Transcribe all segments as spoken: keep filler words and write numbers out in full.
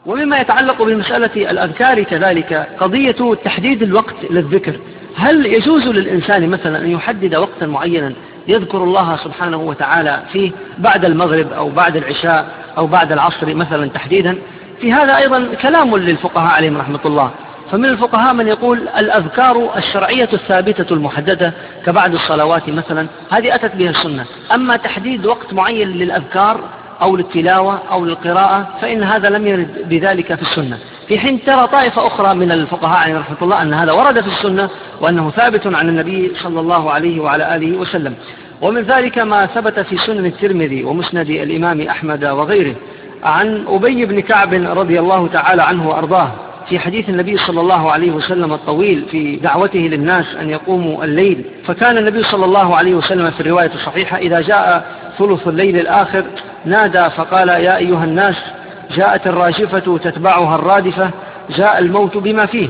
ومما يتعلق بمسألة الأذكار كذلك قضية تحديد الوقت للذكر. هل يجوز للإنسان مثلا أن يحدد وقتا معينا يذكر الله سبحانه وتعالى فيه بعد المغرب أو بعد العشاء أو بعد العصر مثلا تحديدا؟ في هذا أيضا كلام للفقهاء عليهم رحمة الله. فمن الفقهاء من يقول الأذكار الشرعية الثابتة المحددة كبعد الصلوات مثلا هذه أتت بها السنة، أما تحديد وقت معين للأذكار أو للتلاوة أو للقراءة فإن هذا لم يرد بذلك في السنة، في حين ترى طائفة أخرى من الفقهاء عليهم رحمة الله أن هذا ورد في السنة وأنه ثابت عن النبي صلى الله عليه وعلى آله وسلم. ومن ذلك ما ثبت في سنن الترمذي ومسند الإمام أحمد وغيره عن أبي بن كعب رضي الله تعالى عنه وأرضاه في حديث النبي صلى الله عليه وسلم الطويل في دعوته للناس أن يقوموا الليل، فكان النبي صلى الله عليه وسلم في الرواية الصحيحة إذا جاء ثلث الليل الآخر نادى فقال يا أيها الناس جاءت الراجفة تتبعها الرادفة جاء الموت بما فيه.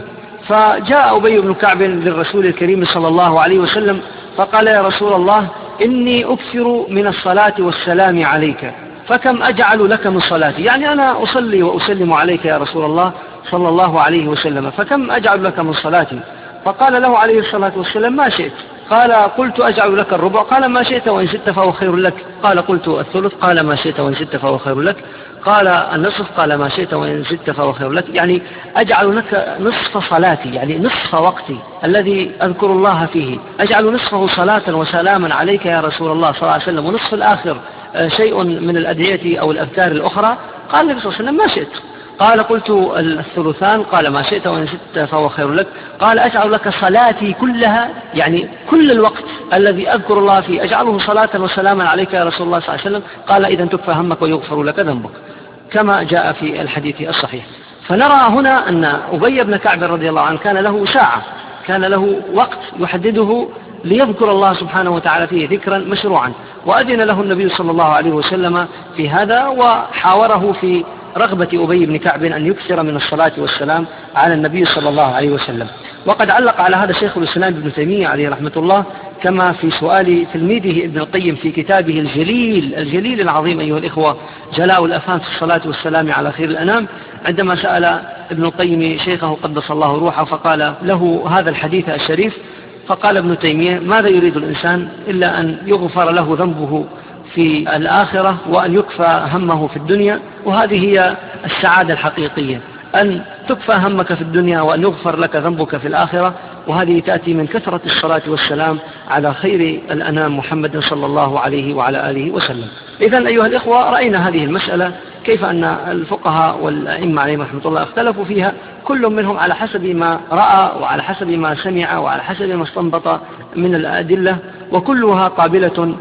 فجاء أبي بن كعب للرسول الكريم صلى الله عليه وسلم فقال يا رسول الله إني أكثر من الصلاة والسلام عليك فكم أجعل لك من صلاتي، يعني أنا أصلي وأسلم عليك يا رسول الله صلى الله عليه وسلم فكم أجعل لك من صلاتي؟ فقال له عليه الصلاة والسلام ما شئت. قال قلت أجعل لك الربع؟ قال ما شئت وإن زدت فهو خير لك. قال قلت الثلث؟ قال ما شئت وإن زدت فهو خير لك. قال النصف؟ قال ما شئت وإن زدت فهو خير لك. يعني أجعل لك نصف صلاتي، يعني نصف وقتي الذي أذكر الله فيه أجعل نصفه صلاة وسلاما عليك يا رسول الله صلى الله عليه وسلم، ونصف الآخر شيء من الأدعية أو الأذكار الأخرى. قال النبي صلى الله عليه وسلم ما شئت. قال قلت الثلثان؟ قال ما شئت وإن زدت فهو خير لك. قال أجعل لك صلاتي كلها، يعني كل الوقت الذي أذكر الله فيه أجعله صلاة وسلاما عليك يا رسول الله صلى الله عليه وسلم. قال إذن تكفى همك ويغفر لك ذنبك، كما جاء في الحديث الصحيح. فنرى هنا أن أبي بن كعب رضي الله عنه كان له ساعة، كان له وقت يحدده ليذكر الله سبحانه وتعالى فيه ذكرا مشروعا، وأذن له النبي صلى الله عليه وسلم في هذا وحاوره في رغبة أبي بن كعب أن يكثر من الصلاة والسلام على النبي صلى الله عليه وسلم. وقد علق على هذا شيخ الإسلام ابن تيمية عليه رحمة الله كما في سؤال تلميذه ابن القيم في كتابه الجليل الجليل العظيم أيها الإخوة جلاء الأفهام في الصلاة والسلام على خير الأنام، عندما سأل ابن القيم شيخه قدس الله روحه فقال له هذا الحديث الشريف، فقال ابن تيمية ماذا يريد الإنسان إلا أن يغفر له ذنبه في الآخرة وأن يكفى همه في الدنيا، وهذه هي السعادة الحقيقية، أن تكفى همك في الدنيا وأن يغفر لك ذنبك في الآخرة، وهذه تأتي من كثرة الصلاة والسلام على خير الأنام محمد صلى الله عليه وعلى آله وسلم. إذن أيها الإخوة رأينا هذه المسألة كيف أن الفقهاء والأئمة عليهم رحمة الله اختلفوا فيها، كل منهم على حسب ما رأى وعلى حسب ما سمع وعلى حسب ما استنبط من الأدلة، وكلها قابلة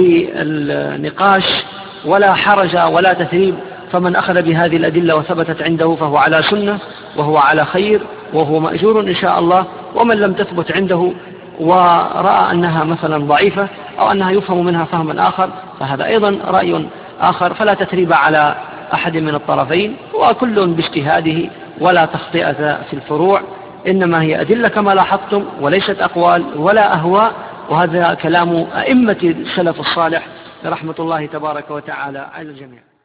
للنقاش ولا حرج ولا تثريب. فمن أخذ بهذه الأدلة وثبتت عنده فهو على سنة وهو على خير وهو مأجور إن شاء الله، ومن لم تثبت عنده ورأى أنها مثلا ضعيفة أو أنها يفهم منها فهما آخر فهذا أيضا رأي آخر، فلا تثريب على أحد من الطرفين، وكل باجتهاده ولا تخطئة في الفروع، إنما هي أدلة كما لاحظتم وليست أقوال ولا أهواء، وهذا كلام أئمة السلف الصالح رحمة الله تبارك وتعالى على الجميع.